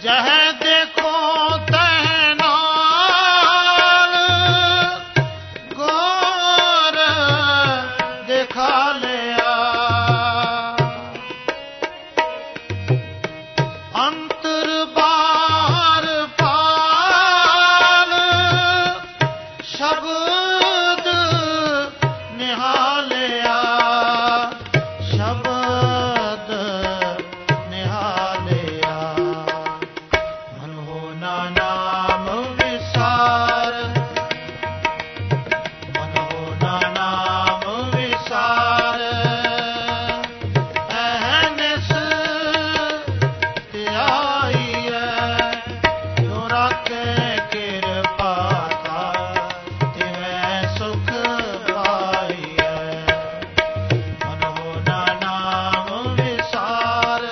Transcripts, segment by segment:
जह देखो तह नाल गौर देखा लिया। अंतर बार पाल शब्द निहालिया। शब्द निहालिया। मन हो ना नाम विसार। मन हो ना नाम विसार। अहनिस त्याईए जो राखे किरपा का तिवै सुख पाईए। मन हो ना नाम विसार।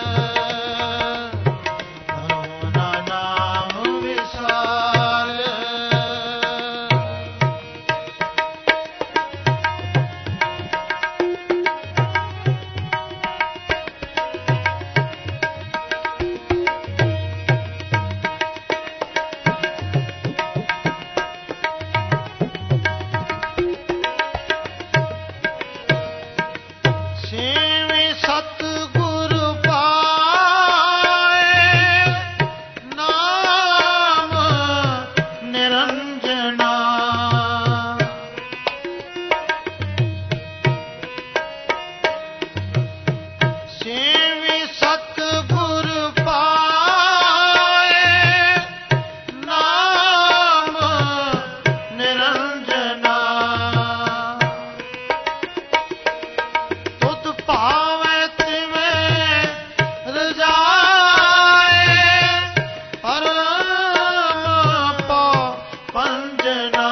मन हो ना नाम विसार। सेवे सतगुर पाए नाम निरंजना। सेवे सतगुर पाए नाम निरंजना। तुत पावै तिवै रजाए परम पौ पंजना।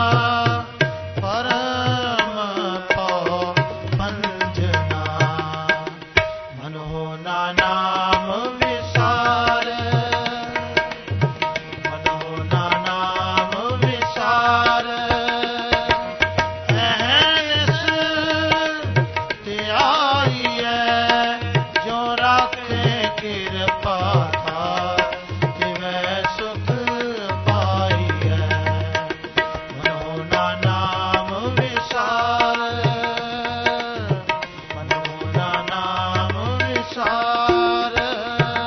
परम पौ पंजना। मन हो ना नाम विसार। मन हो ना नाम विसार। अहनिस त्याईए जो राखे किरपा था तिवै सुख पाईए। मन हो ना नाम विसार। मन हो ना नाम विसार।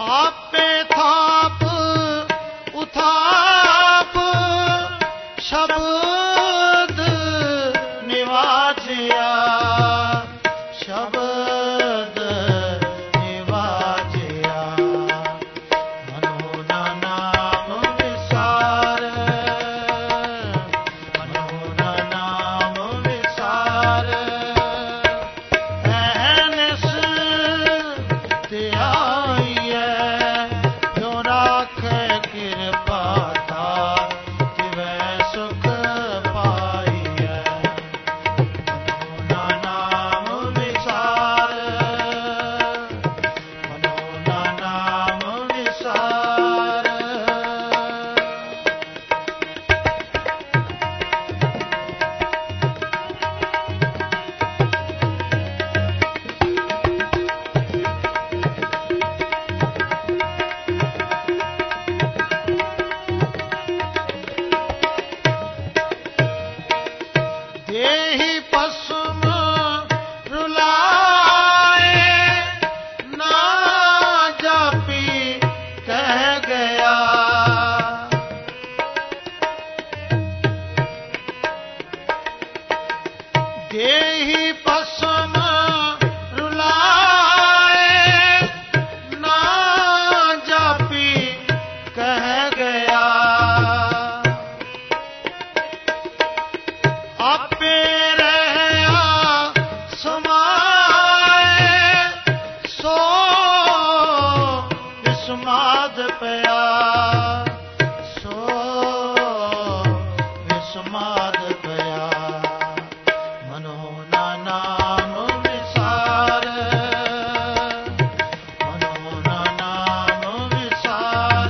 ਆਪੇ ਥਾਪ ਉਥਾਪ ਸ਼ਬਦ ਨਿਵਾਜਿਆ ਸ਼ਬਦ ਨਿਵਾਜਿਆ ਮਨੋ ਨਾ ਨਾਮ ਵਿਸਾਰ ਮਨੋ ਨਾ ਨਾਮ ਵਿਸਾਰ ਐਨਿਸ ਤੇ ਆਈਐ ਜੋ ਰਾਖੇ ਕਿਰਪਾ ਧਾਰ ਤਿਵੈ ਸੁਖ ਪਾਈਐ ਮਨੋ ਨਾ ਨਾਮ ਵਿਸਾਰ ਮਨੋ ਨਾ ਨਾਮ ਵਿਸਾਰ ਦੇਹੀ ਪਸਮ ਰੁਲਾਏ ਨਾ ਜਾਪੀ ਕਹਿ ਗਿਆ ਦੇਹੀ ਪਸਮ ਰੁਲਾਏ ਨਾ ਜਾਪੀ ਕਹਿ ਗਿਆ ਆਪੇ ਰਹਿਆ ਸਮਾਏ ਸੋ ਵਿਸਮਾਦ ਪਿਆ ਸੋ ਵਿਸਮਾਦ ਪਿਆ ਮਨੋ ਨਾ ਨਾਮ ਵਿਸਾਰ ਮਨੋ ਨਾ ਨਾਮ ਵਿਸਾਰ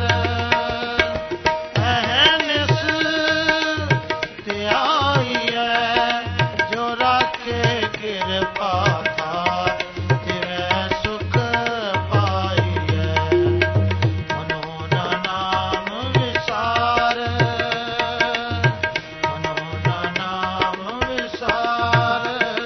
ਐਨਿਸ ਤੇ ਆਈਐ ਜੋ ਰਾਖੇ ਕਿਰਪਾ ਧਾਰ ਤਿਵੈ ਸੁਖ ਪਾਈਐ ਮਨੋ ਨਾ ਨਾਮ ਵਿਸਾਰ ਮਨੋ ਨਾ ਨਾਮ ਵਿਸਾਰ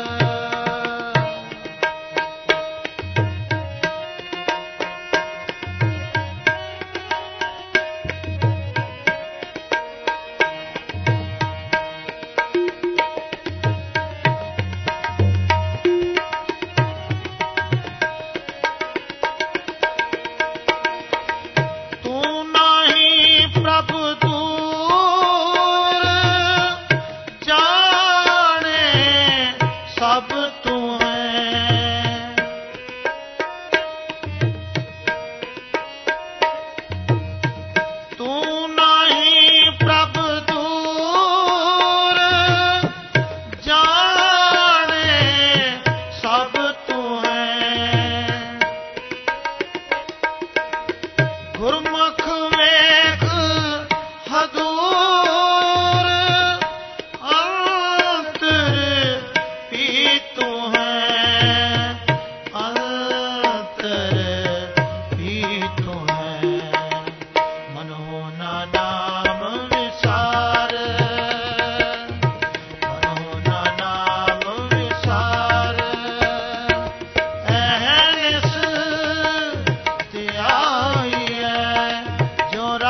ਤੂੰ ਨਹੀਂ ਪ੍ਰਭ ਦੂਰ ਜਾਣੇ ਸਭ ਤੂੰ ਹੈ ਤੂੰ ਨਹੀਂ ਪ੍ਰਭ ਦੂਰ ਜਾਣੇ ਸਭ ਤੂੰ ਹੈ ਗੁਰਮੁਖ ਵੇਖ ਹਦੂਰ ਅੰਤਰ ਪੀ ਤੂੰ ਹੈ ਅੰਤਰ ਪੀ ਤੂੰ ਹੈ ਮਨੋ ਨਾ ਨਾਮ ਵਿਸਾਰ ਮਨੋ ਨਾ ਨਾਮ ਵਿਸਾਰ ਐਨਿਸ ਤੇ ਆਈਐ ਜੋ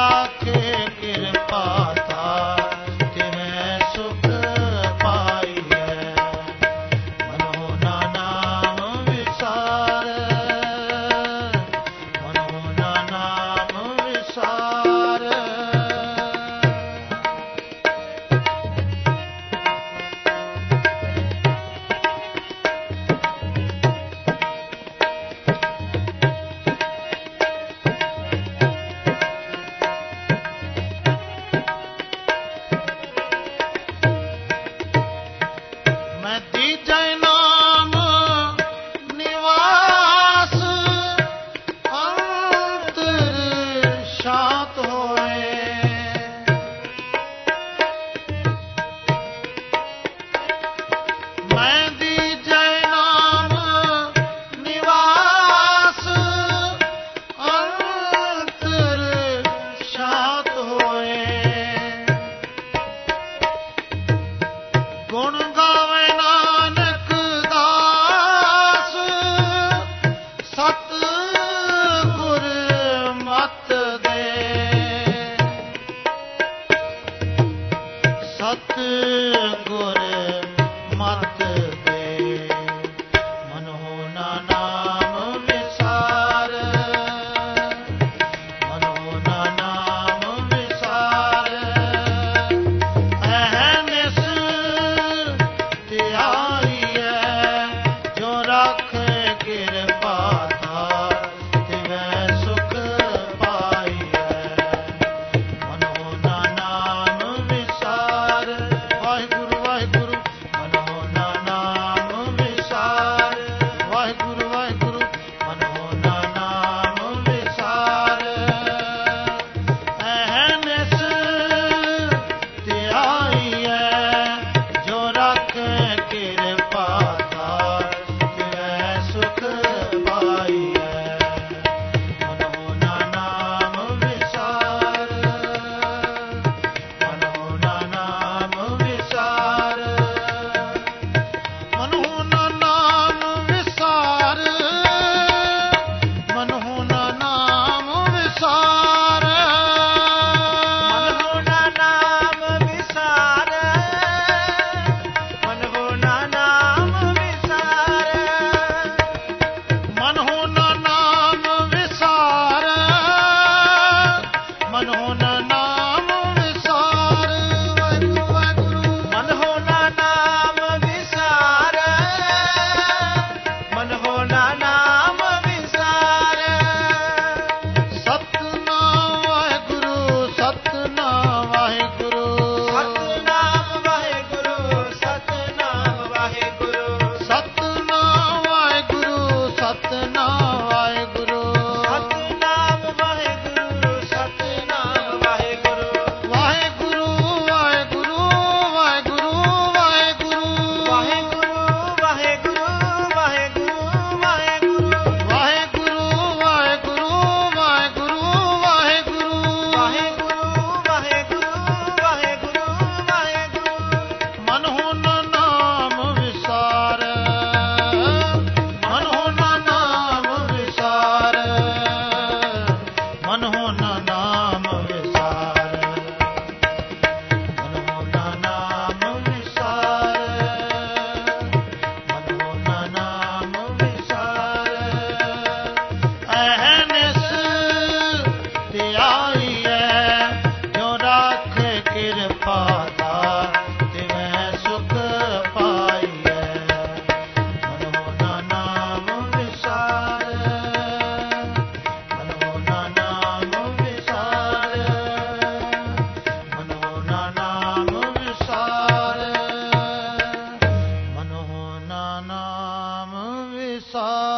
ਨਾਮ ਵਿਸਾਰ